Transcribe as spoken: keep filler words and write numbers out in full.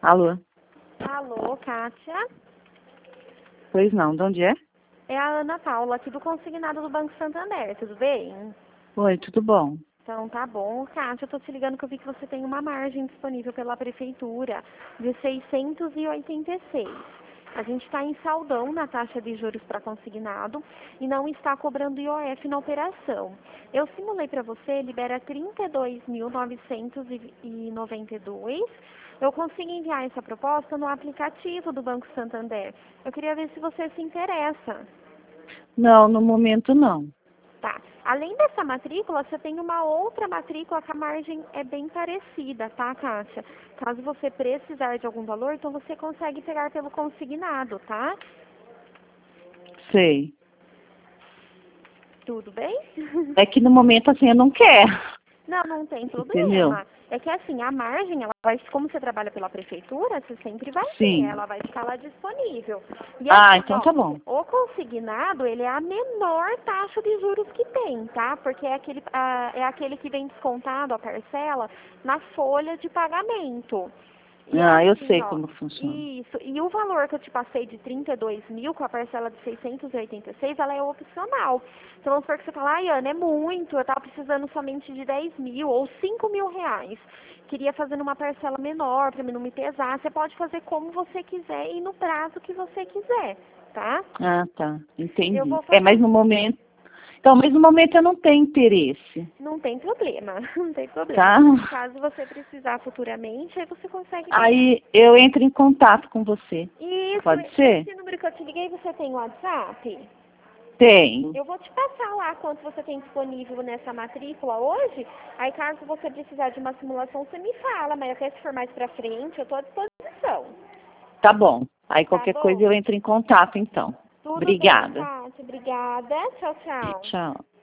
Alô? Alô, Kátia? Pois não, de onde é? É a Ana Paula, aqui do Consignado do Banco Santander, tudo bem? Oi, tudo bom? Então tá bom, Kátia, eu tô te ligando que eu vi que você tem uma margem disponível pela Prefeitura de seiscentos e oitenta e seis. A gente está em saldão na taxa de juros para consignado e não está cobrando I O F na operação. Eu simulei para você, libera trinta e dois mil novecentos e noventa e dois. Eu consigo enviar essa proposta no aplicativo do Banco Santander. Eu queria ver se você se interessa. Não, no momento não. Tá. Além dessa matrícula, você tem uma outra matrícula que a margem é bem parecida, tá, Kátia? Caso você precisar de algum valor, então você consegue pegar pelo consignado, tá? Sei. Tudo bem? É que no momento assim eu não quero. Não, não tem Entendeu? problema. É que assim, a margem, ela vai, como você trabalha pela prefeitura, você sempre vai ter, Sim. ela vai ficar lá disponível. E Ah, assim, então ó, tá bom. o consignado, ele é a menor taxa de juros que tem, tá? Porque é aquele, a, é aquele que vem descontado a parcela na folha de pagamento. E Ah, eu assim, sei ó, como funciona. isso. E o valor que eu te passei de trinta e dois mil com a parcela de seiscentos e oitenta e seis, ela é opcional. Então vamos supor que você fala, ai Ana, é muito, eu tava precisando somente de dez mil ou cinco mil reais. Queria fazer numa parcela menor para mim não me pesar. Você pode fazer como você quiser e no prazo que você quiser, tá? Ah, tá. Eu Entendi. vou É, fazer mas no momento. Então, mas no momento eu não tenho interesse. Não tem problema, não tem problema. Tá? Caso você precisar futuramente, aí você consegue pegar. Aí eu entro em contato com você. Isso, Pode ser? esse número que eu te liguei, você tem WhatsApp? Tem. Eu vou te passar lá quanto você tem disponível nessa matrícula hoje. Aí caso você precisar de uma simulação, você me fala, mas até se for mais pra frente, eu estou à disposição. Tá bom. Aí Tá qualquer coisa bom? eu entro em contato então. Tudo bem, Obrigada. Kátia. Obrigada. Tchau, tchau. Tchau.